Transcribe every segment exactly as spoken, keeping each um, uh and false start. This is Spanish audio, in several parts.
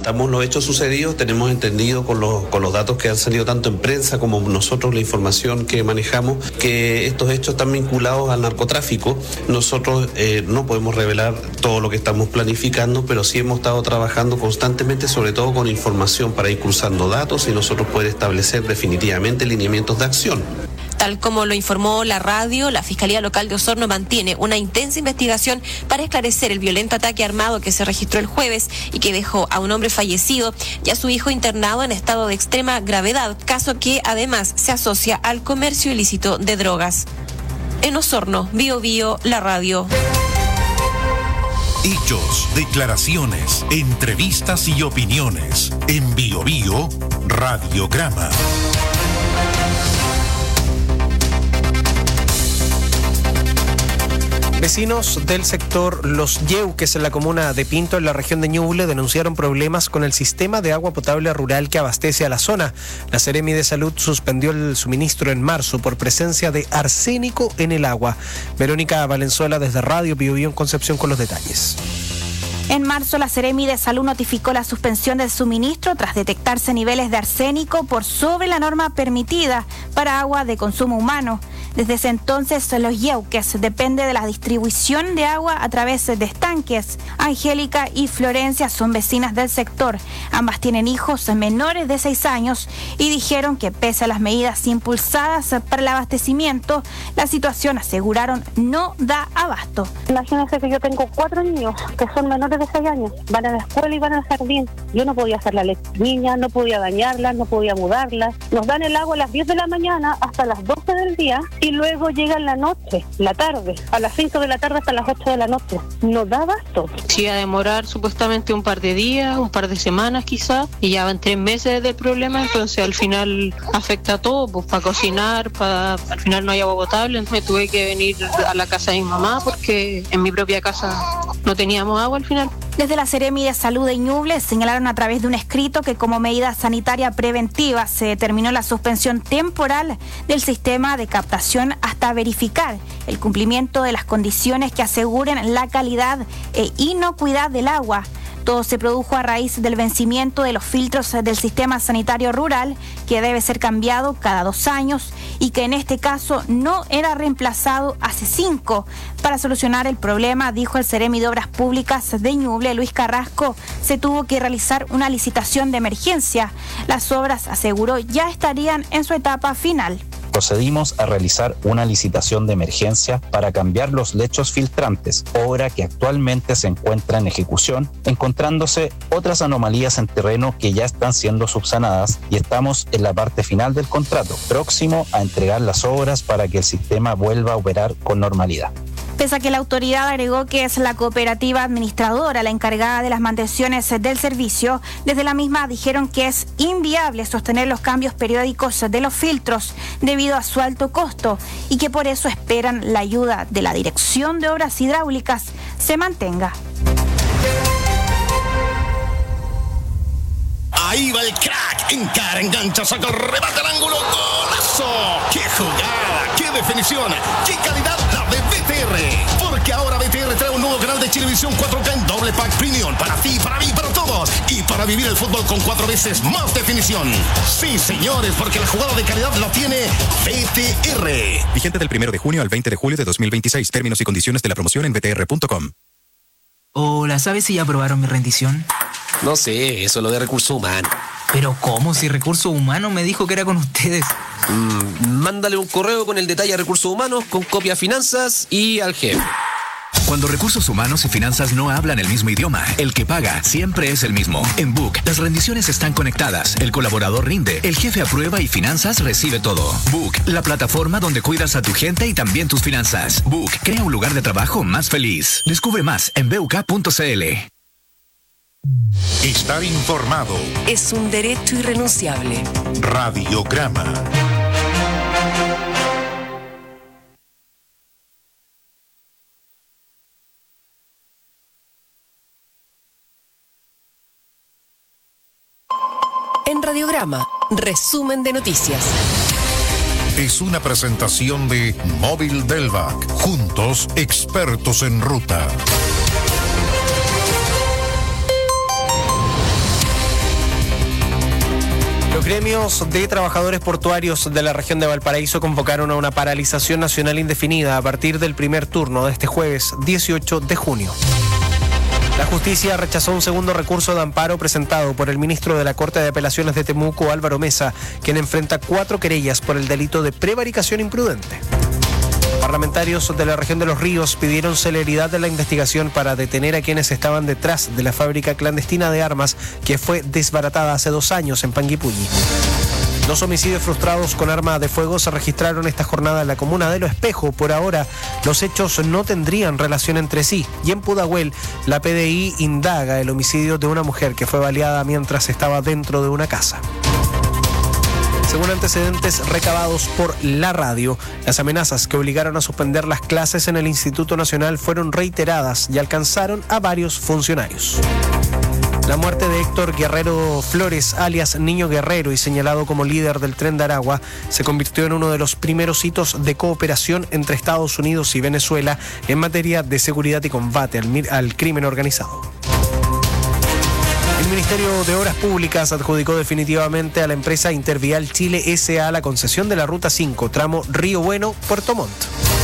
Estamos los hechos sucedidos, tenemos entendido con los, con los datos que han salido tanto en prensa como nosotros, la información que manejamos, que estos hechos están vinculados al narcotráfico. Nosotros eh, no podemos revelar todo lo que estamos planificando, pero sí hemos estado trabajando constantemente, sobre todo con información para ir cruzando datos y nosotros poder establecer definitivamente lineamientos de acción. Tal como lo informó la radio, la Fiscalía Local de Osorno mantiene una intensa investigación para esclarecer el violento ataque armado que se registró el jueves y que dejó a un hombre fallecido y a su hijo internado en estado de extrema gravedad, caso que además se asocia al comercio ilícito de drogas. En Osorno, Bio Bio, la radio. Hechos, declaraciones, entrevistas y opiniones. En Bio Bio, Radiograma. Vecinos del sector Los Yeuques en la comuna de Pinto, en la región de Ñuble, denunciaron problemas con el sistema de agua potable rural que abastece a la zona. La Seremi de Salud suspendió el suministro en marzo por presencia de arsénico en el agua. Verónica Valenzuela desde Radio Bio Bio en Concepción con los detalles. En marzo, la Seremi de Salud notificó la suspensión del suministro tras detectarse niveles de arsénico por sobre la norma permitida para agua de consumo humano. Desde ese entonces, Los Yeuques depende de la distribución de agua a través de estanques. Angélica y Florencia son vecinas del sector. Ambas tienen hijos menores de seis años y dijeron que pese a las medidas impulsadas para el abastecimiento, la situación, aseguraron, no da abasto. Imagínense que yo tengo cuatro niños que son menores de seis años, van a la escuela y van al jardín. Yo no podía hacer la leche niña, no podía bañarlas, no podía mudarlas. Nos dan el agua a las diez de la mañana hasta las doce del día y luego llega en la noche, la tarde, a las cinco de la tarde hasta las ocho de la noche. No da abasto. Sí, iba a demorar supuestamente un par de días, un par de semanas quizás, y ya van tres meses del problema, entonces al final afecta a todo, pues para cocinar, para al final no hay agua potable, entonces tuve que venir a la casa de mi mamá porque en mi propia casa no teníamos agua al final. Desde la Seremi de Salud de Ñuble señalaron a través de un escrito que como medida sanitaria preventiva se determinó la suspensión temporal del sistema de captación hasta verificar el cumplimiento de las condiciones que aseguren la calidad e inocuidad del agua. Todo se produjo a raíz del vencimiento de los filtros del sistema sanitario rural, que debe ser cambiado cada dos años y que en este caso no era reemplazado hace cinco. Para solucionar el problema, dijo el Seremi de Obras Públicas de Ñuble, Luis Carrasco, se tuvo que realizar una licitación de emergencia. Las obras, aseguró, ya estarían en su etapa final. Procedimos a realizar una licitación de emergencia para cambiar los lechos filtrantes, obra que actualmente se encuentra en ejecución, encontrándose otras anomalías en terreno que ya están siendo subsanadas y estamos en la parte final del contrato, próximo a entregar las obras para que el sistema vuelva a operar con normalidad. Pese a que la autoridad agregó que es la cooperativa administradora la encargada de las mantenciones del servicio, desde la misma dijeron que es inviable sostener los cambios periódicos de los filtros debido a su alto costo y que por eso esperan la ayuda de la Dirección de Obras Hidráulicas se mantenga. Ahí va el crack, encara, engancha, saca el remate al ángulo, ¡golazo! ¡Qué jugada! ¡Qué definición! ¡Qué calidad la de B T R! Porque ahora B T R trae un nuevo canal de Chilevisión cuatro K en doble pack premium para ti, para mí, para todos y para vivir el fútbol con cuatro veces más definición. Sí, señores, porque la jugada de calidad la tiene B T R. Vigente del primero de junio al veinte de julio de dos mil veintiséis. Términos y condiciones de la promoción en b t r punto com. Hola, ¿sabes si ya aprobaron mi rendición? No sé, eso es lo de recursos humanos. Pero ¿cómo? Si Recursos Humanos me dijo que era con ustedes. Mm, mándale un correo con el detalle a Recursos Humanos, con copia a Finanzas y al jefe. Cuando Recursos Humanos y Finanzas no hablan el mismo idioma, el que paga siempre es el mismo. En Book, las rendiciones están conectadas, el colaborador rinde, el jefe aprueba y Finanzas recibe todo. Book, la plataforma donde cuidas a tu gente y también tus finanzas. Book, crea un lugar de trabajo más feliz. Descubre más en b u k punto c l. Estar informado es un derecho irrenunciable. Radiograma. En Radiograma, resumen de noticias. Es una presentación de Móvil Delvac. Juntos, expertos en ruta. gremios de trabajadores portuarios de la región de Valparaíso convocaron a una paralización nacional indefinida a partir del primer turno de este jueves dieciocho de junio. La justicia rechazó un segundo recurso de amparo presentado por el ministro de la Corte de Apelaciones de Temuco, Álvaro Mesa, quien enfrenta cuatro querellas por el delito de prevaricación imprudente. Parlamentarios de la región de Los Ríos pidieron celeridad de la investigación para detener a quienes estaban detrás de la fábrica clandestina de armas que fue desbaratada hace dos años en Panguipulli. Dos homicidios frustrados con arma de fuego se registraron esta jornada en la comuna de Lo Espejo. Por ahora, los hechos no tendrían relación entre sí. Y en Pudahuel, la P D I indaga el homicidio de una mujer que fue baleada mientras estaba dentro de una casa. Según antecedentes recabados por la radio, las amenazas que obligaron a suspender las clases en el Instituto Nacional fueron reiteradas y alcanzaron a varios funcionarios. La muerte de Héctor Guerrero Flores, alias Niño Guerrero y señalado como líder del Tren de Aragua, se convirtió en uno de los primeros hitos de cooperación entre Estados Unidos y Venezuela en materia de seguridad y combate al, al crimen organizado. El Ministerio de Obras Públicas adjudicó definitivamente a la empresa Intervial Chile S A la concesión de la Ruta cinco, tramo Río Bueno-Puerto Montt.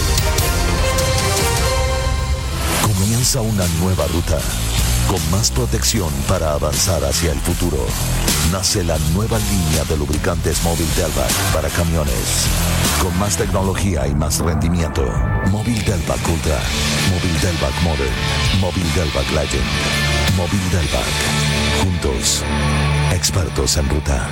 Comienza una nueva ruta, con más protección para avanzar hacia el futuro. Nace la nueva línea de lubricantes Móvil Delvac para camiones, con más tecnología y más rendimiento. Móvil Delvac Ultra, Móvil Delvac Modern, Móvil Delvac Legend, Móvil Delvac. Juntos, expertos en ruta.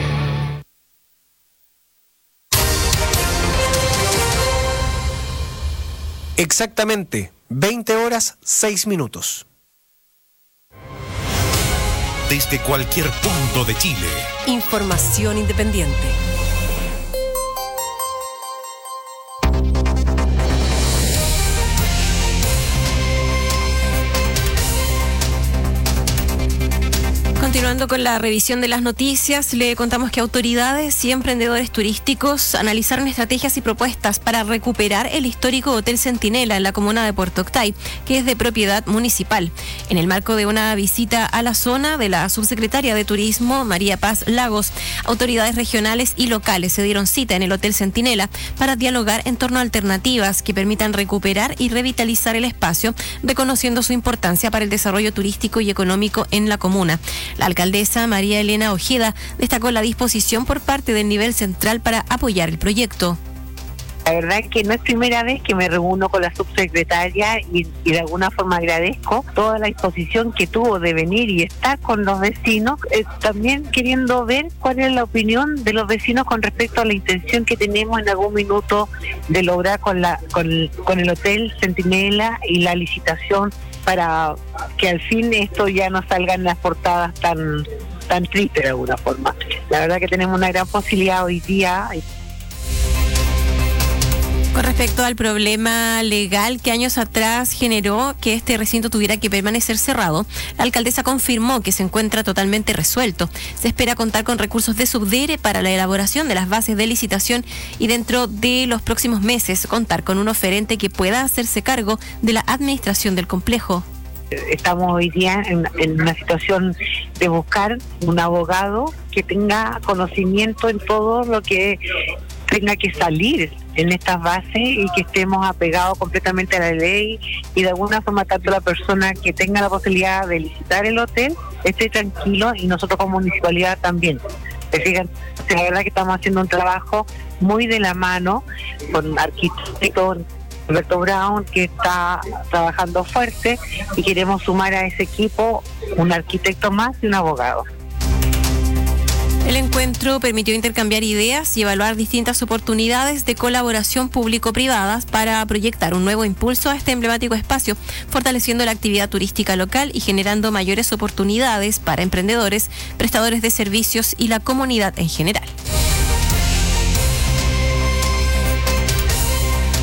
Exactamente, veinte horas, seis minutos. Desde cualquier punto de Chile. Información independiente. Continuando con la revisión de las noticias, le contamos que autoridades y emprendedores turísticos analizaron estrategias y propuestas para recuperar el histórico Hotel Centinela en la comuna de Puerto Octay, que es de propiedad municipal. En el marco de una visita a la zona de la subsecretaria de Turismo, María Paz Lagos, autoridades regionales y locales se dieron cita en el Hotel Centinela para dialogar en torno a alternativas que permitan recuperar y revitalizar el espacio, reconociendo su importancia para el desarrollo turístico y económico en la comuna. La alcaldesa María Elena Ojeda destacó la disposición por parte del nivel central para apoyar el proyecto. La verdad es que no es primera vez que me reúno con la subsecretaria y, y de alguna forma agradezco toda la disposición que tuvo de venir y estar con los vecinos, eh, también queriendo ver cuál es la opinión de los vecinos con respecto a la intención que tenemos en algún minuto de lograr con, la, con, con el Hotel Centinela y la licitación para que al fin esto ya no salga en las portadas tan, tan tristes de alguna forma. La verdad que tenemos una gran posibilidad hoy día. Con respecto al problema legal que años atrás generó que este recinto tuviera que permanecer cerrado, la alcaldesa confirmó que se encuentra totalmente resuelto. Se espera contar con recursos de Subdere para la elaboración de las bases de licitación y dentro de los próximos meses contar con un oferente que pueda hacerse cargo de la administración del complejo. Estamos hoy día en, en una situación de buscar un abogado que tenga conocimiento en todo lo que tenga que salir en estas bases y que estemos apegados completamente a la ley y de alguna forma tanto la persona que tenga la posibilidad de licitar el hotel esté tranquilo y nosotros como municipalidad también. ¿Se fijan? La verdad que estamos haciendo un trabajo muy de la mano con arquitectos, Alberto Brown, que está trabajando fuerte y queremos sumar a ese equipo un arquitecto más y un abogado. El encuentro permitió intercambiar ideas y evaluar distintas oportunidades de colaboración público-privadas para proyectar un nuevo impulso a este emblemático espacio, fortaleciendo la actividad turística local y generando mayores oportunidades para emprendedores, prestadores de servicios y la comunidad en general.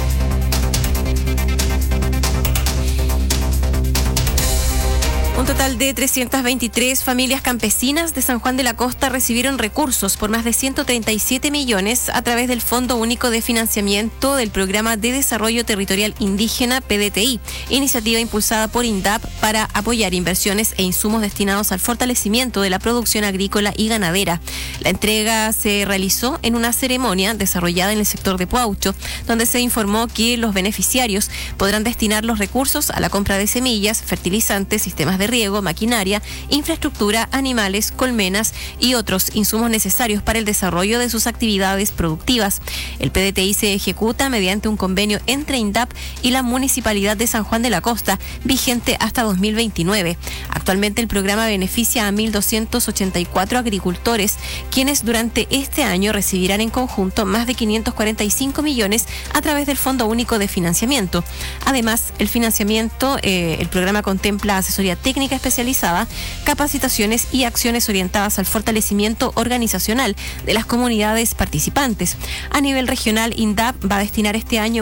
Un total total de trescientas veintitrés familias campesinas de San Juan de la Costa recibieron recursos por más de ciento treinta y siete millones a través del Fondo Único de Financiamiento del Programa de Desarrollo Territorial Indígena, P D T I, iniciativa impulsada por INDAP para apoyar inversiones e insumos destinados al fortalecimiento de la producción agrícola y ganadera. La entrega se realizó en una ceremonia desarrollada en el sector de Puaucho, donde se informó que los beneficiarios podrán destinar los recursos a la compra de semillas, fertilizantes, sistemas de riego, maquinaria, infraestructura, animales, colmenas y otros insumos necesarios para el desarrollo de sus actividades productivas. El P D T I se ejecuta mediante un convenio entre INDAP y la Municipalidad de San Juan de la Costa, vigente hasta dos mil veintinueve. Actualmente el programa beneficia a mil doscientos ochenta y cuatro agricultores, quienes durante este año recibirán en conjunto más de quinientos cuarenta y cinco millones a través del Fondo Único de Financiamiento. Además, el financiamiento, eh, el programa contempla asesoría técnica especializada, capacitaciones y acciones orientadas al fortalecimiento organizacional de las comunidades participantes. A nivel regional, INDAP va a destinar este año